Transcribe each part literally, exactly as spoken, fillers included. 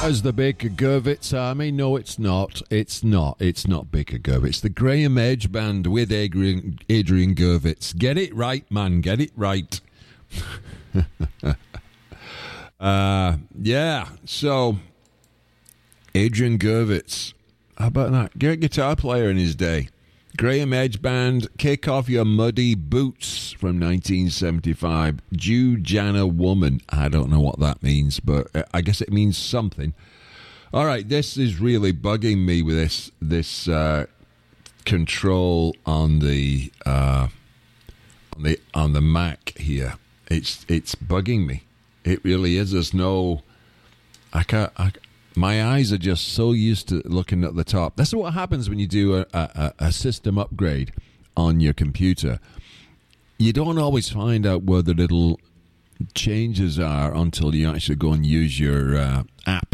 as the Baker Gurvitz Army. No, it's not. It's not. It's not Baker Gurvitz. The Graham Edge Band with Adrian, Adrian Gurvitz. Get it right, man. Get it right. uh, yeah, so Adrian Gurvitz. How about that? Great guitar player in his day. Graham Edge Band, Kick Off Your Muddy Boots from nineteen seventy-five. Jew Jana Woman. I don't know what that means, but I guess it means something. All right, this is really bugging me with this this uh, control on the uh, on the on the Mac here. It's it's bugging me. It really is. There's no. I can't. I, My eyes are just so used to looking at the top. That's what happens when you do a, a, a system upgrade on your computer. You don't always find out where the little changes are until you actually go and use your uh, app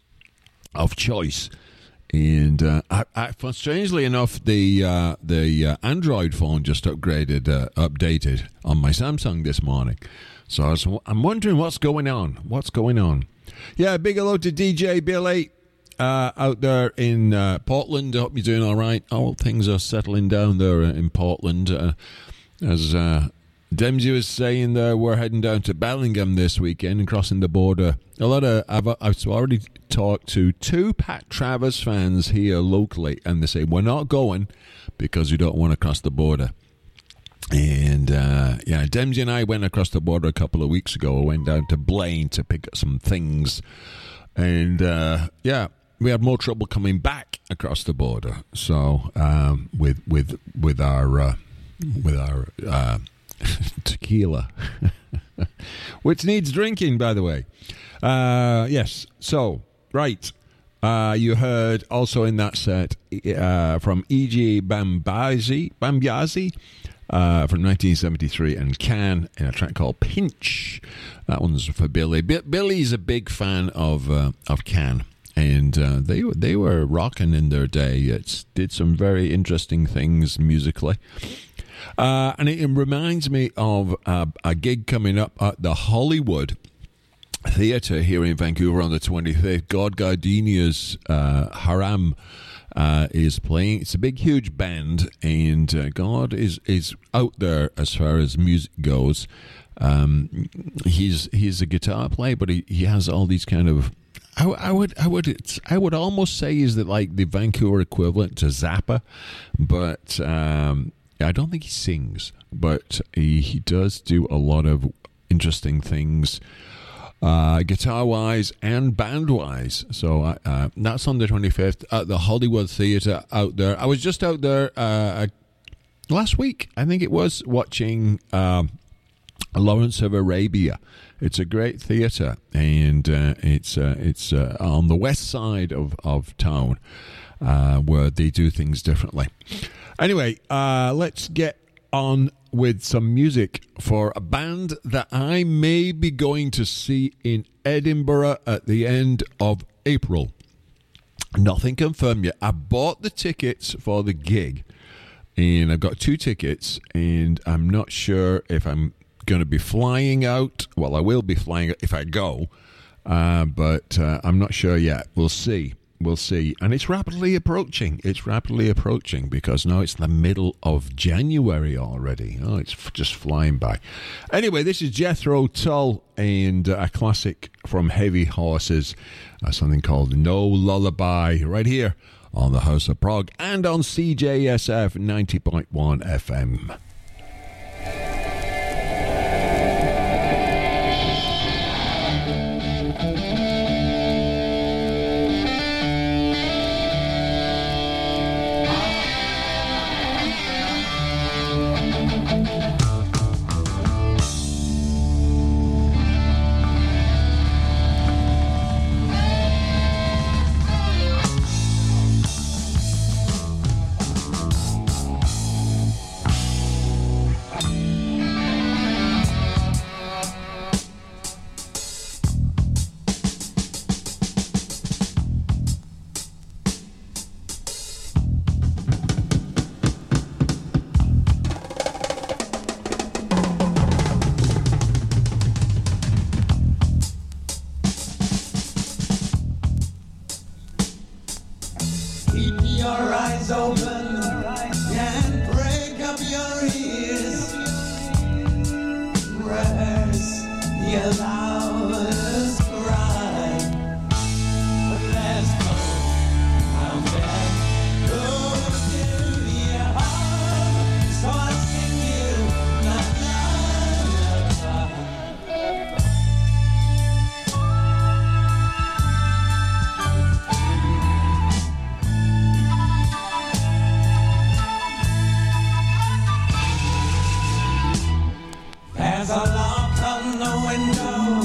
of choice. And uh, I, I, strangely enough, the uh, the uh, Android phone just upgraded, uh, updated on my Samsung this morning. So I was, I'm wondering what's going on. What's going on? Yeah, big hello to D J Billy uh, out there in uh, Portland. I hope you're doing all right. All things are settling down there in Portland. Uh, as uh, Demsy was saying there, we're heading down to Bellingham this weekend and crossing the border. A lot of I've, I've already talked to two Pat Travers fans here locally, and they say, we're not going because we don't want to cross the border. And, uh, yeah, Demsy and I went across the border a couple of weeks ago. I went down to Blaine to pick up some things. And, uh, yeah, we had more trouble coming back across the border. So, um, with with with our, uh, with our uh, tequila, which needs drinking, by the way. Uh, yes, so, right. Uh, you heard also in that set uh, from E J Bambiasi, Bambiasi. Uh, from nineteen seventy-three, and Can in a track called Pinch. That one's for Billy. B- Billy's a big fan of uh, of Can, and uh, they they were rocking in their day. It did some very interesting things musically, uh, and it, it reminds me of uh, a gig coming up at the Hollywood Theatre here in Vancouver on the twenty-fifth. God Gardenia's uh, Haram. Uh, is playing. It's a big, huge band, and uh, God is is out there as far as music goes. Um, he's he's a guitar player, but he, he has all these kind of. I, I would I would it's, I would almost say he's the, like the Vancouver equivalent to Zappa, but um, I don't think he sings, but he he does do a lot of interesting things. Uh, guitar-wise and band-wise. So uh, uh, that's on the twenty-fifth at the Hollywood Theatre out there. I was just out there uh, last week, I think it was, watching um, Lawrence of Arabia. It's a great theatre, and uh, it's uh, it's uh, on the west side of, of town uh, where they do things differently. Anyway, uh, let's get on with some music for a band that I may be going to see in Edinburgh at the end of April. Nothing confirmed yet. I bought the tickets for the gig, and I've got two tickets, and I'm not sure if I'm going to be flying out. Well, I will be flying out if I go, uh, but uh, I'm not sure yet. We'll see. We'll see. And it's rapidly approaching. It's rapidly approaching because now it's the middle of January already. Oh, it's f- just flying by. Anyway, this is Jethro Tull and uh, a classic from Heavy Horses, uh, something called No Lullaby, right here on the House of Prog and on C J S F ninety point one F M. your loudest cry. Let's go out there, go to your heart, so I sing you my lullaby. There's a lock on the window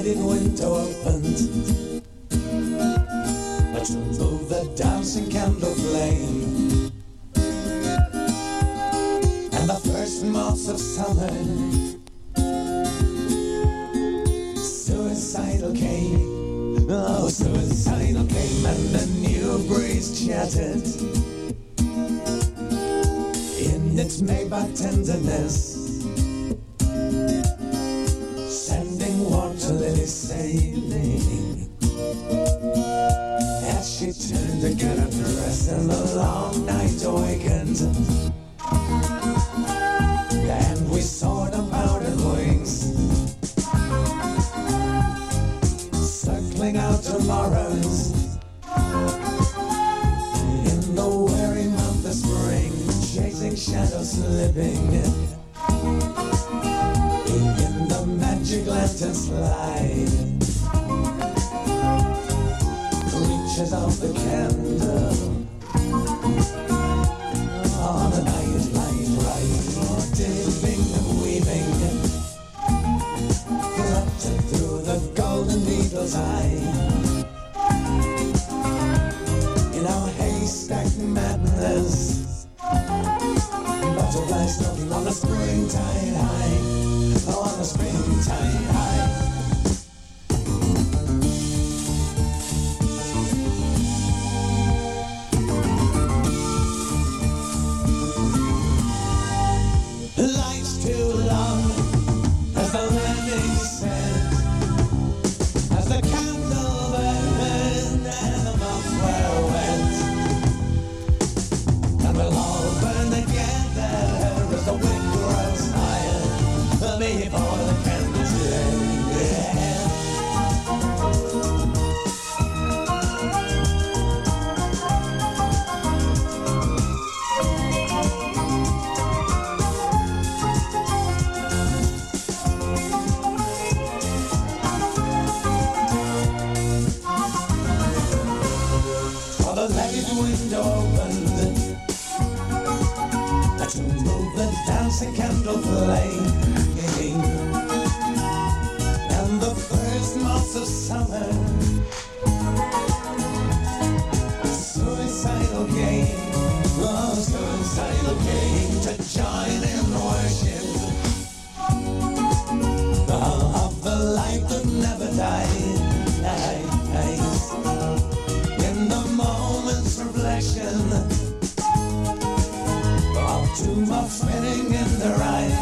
lighted window opened to move the dancing candle flame, and the first moths of summer suicidal came, oh suicidal came, and the new breeze chattered in its Maybach tenderness, sending water lilies sailing. As she turned to get her dress and the long night awakened, and we saw the powdered wings circling out tomorrows in the weary month of spring, chasing shadows slipping in the magic lantern slide. Reaches of the candle on a night light right, dipping and weaving, fluttered through the golden needle's eye. In our haystack madness, butterflies stalking on the springtide high, oh, on the springtide high. Life's too long, as the landing said, as the candle burned and the moths were wet, and we'll all burn together as the wind grows higher before the candles end. The lighted window opened to move the dancing candle flame, and the first moths of summer suicidal came, oh suicidal came to join in worship of the light that never dies. In the moment's reflection of two moths spinning in their eyes.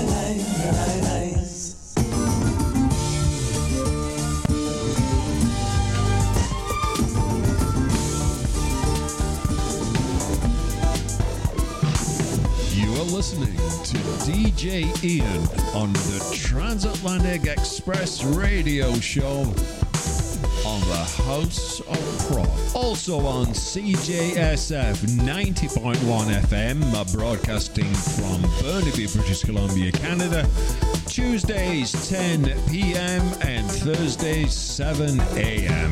You are listening to D J Ian on the Transatlantic Express radio show on the House of Prog. Also on C J S F ninety point one F M, broadcasting from Burnaby, British Columbia, Canada. Tuesdays ten p.m. and Thursdays seven a.m.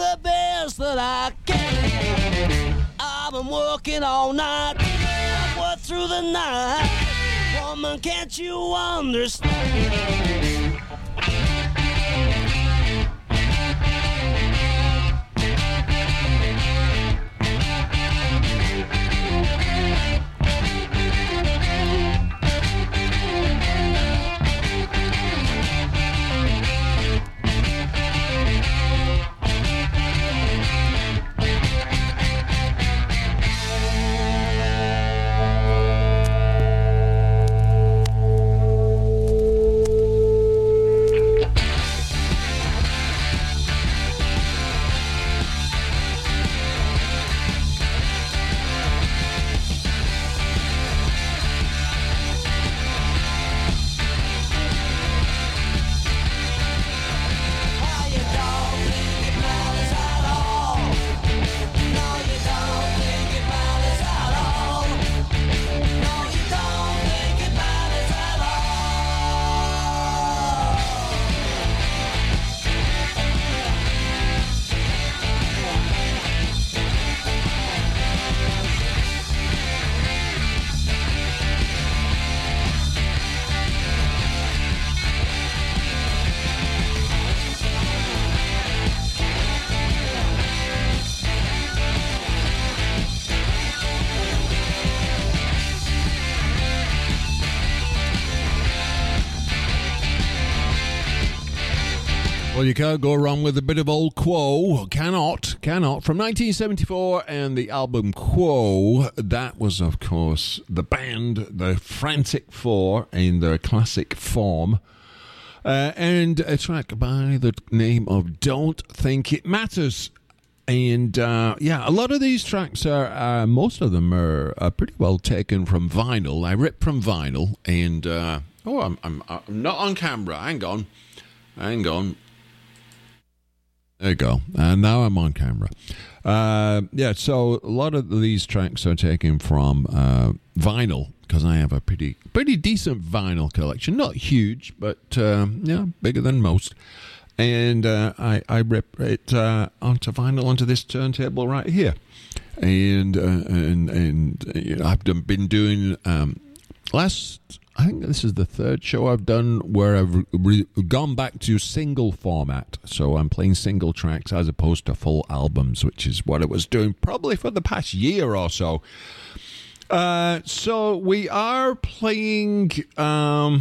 the best that I can. I've been working all night, what through the night. Woman, can't you understand? Well, you can't go wrong with a bit of old Quo. Cannot, cannot. From nineteen seventy-four and the album Quo, that was, of course, the band, the Frantic Four, in their classic form. Uh, and a track by the name of Don't Think It Matters. And, uh, yeah, a lot of these tracks are, uh, most of them are, are pretty well taken from vinyl. I ripped from vinyl. And, uh, oh, I'm, I'm, I'm not on camera. Hang on. Hang on. There you go. And now I'm on camera. Uh, yeah, so a lot of these tracks are taken from uh, vinyl, because I have a pretty pretty decent vinyl collection. Not huge, but uh, yeah, bigger than most. And uh, I, I rip it uh, onto vinyl, onto this turntable right here. And, uh, and, and you know, I've done, been doing... Um, last... I think this is the third show I've done where I've re- gone back to single format. So I'm playing single tracks as opposed to full albums, which is what I was doing probably for the past year or so. Uh, so we are playing um,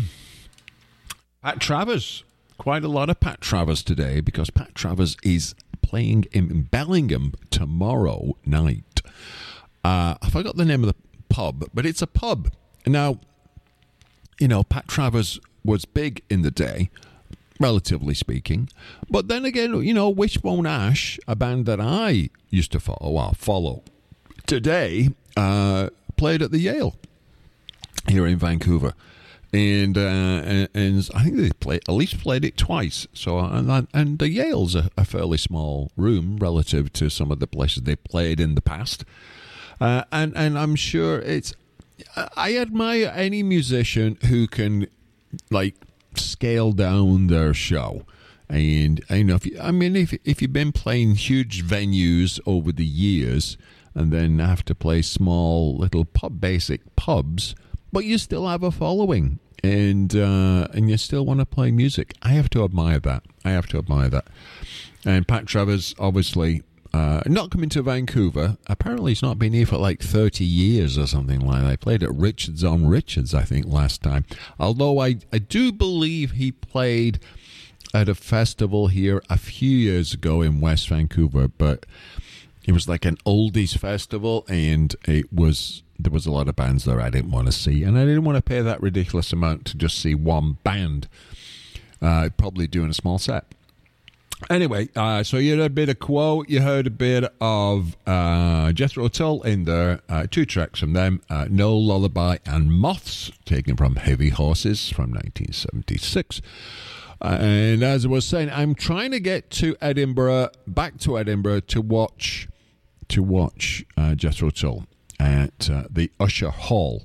Pat Travers. Quite a lot of Pat Travers today, because Pat Travers is playing in Bellingham tomorrow night. Uh, I forgot the name of the pub, but it's a pub. Now... You know, Pat Travers was big in the day, relatively speaking. But then again, you know, Wishbone Ash, a band that I used to follow, well, follow today, uh, played at the Yale here in Vancouver. And, uh, and, and I think they played, at least played it twice. So, and, and the Yale's a, a fairly small room relative to some of the places they played in the past. Uh, and, and I'm sure it's... I admire any musician who can, like, scale down their show. And, you know, if you, I mean, if if you've been playing huge venues over the years and then have to play small little pub, basic pubs, but you still have a following and uh, and you still want to play music, I have to admire that. I have to admire that. And Pat Travers, obviously... Uh, not coming to Vancouver. Apparently he's not been here for like thirty years or something like that. I played at Richards on Richards, I think, last time. Although I, I do believe he played at a festival here a few years ago in West Vancouver, but it was like an oldies festival, and it was there was a lot of bands there I didn't want to see, and I didn't want to pay that ridiculous amount to just see one band uh, probably doing a small set. Anyway, uh, so you heard a bit of Quo, you heard a bit of uh, Jethro Tull in there, uh, two tracks from them, uh, No Lullaby and Moths, taken from Heavy Horses from nineteen seventy-six. Uh, and as I was saying, I'm trying to get to Edinburgh, back to Edinburgh, to watch to watch uh, Jethro Tull at uh, the Usher Hall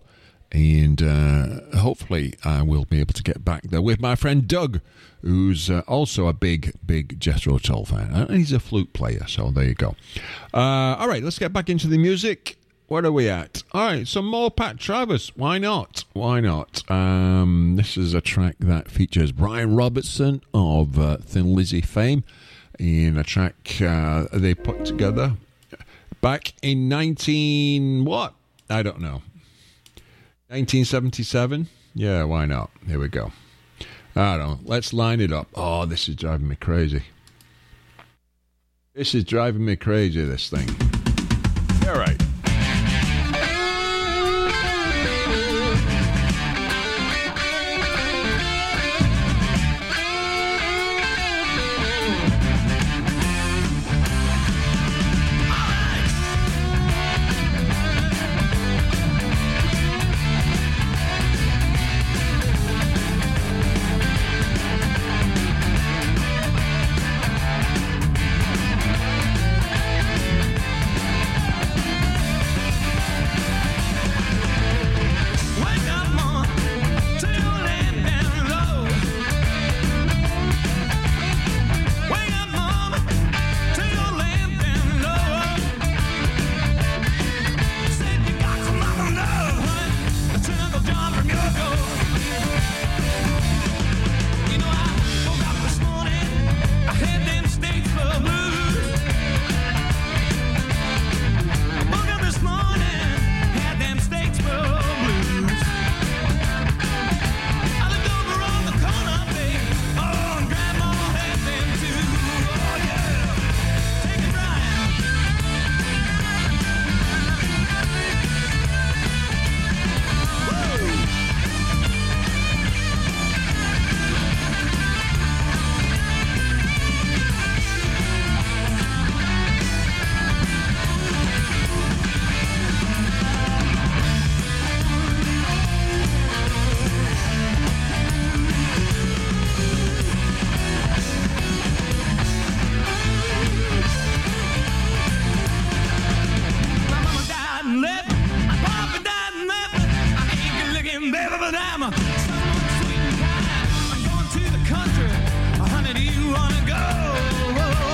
And uh, hopefully I will be able to get back there with my friend Doug, who's uh, also a big, big Jethro Tull fan. And he's a flute player, so there you go. Uh, all right, let's get back into the music. Where are we at? All right, some more Pat Travers. Why not? Why not? Um, this is a track that features Brian Robertson of uh, Thin Lizzy fame in a track uh, they put together back in nineteen what? I don't know. nineteen seventy-seven? Yeah, why not? Here we go. I don't know. Let's line it up. Oh, this is driving me crazy. This is driving me crazy, this thing. All right. I'm going to the country. Honey, do you wanna go?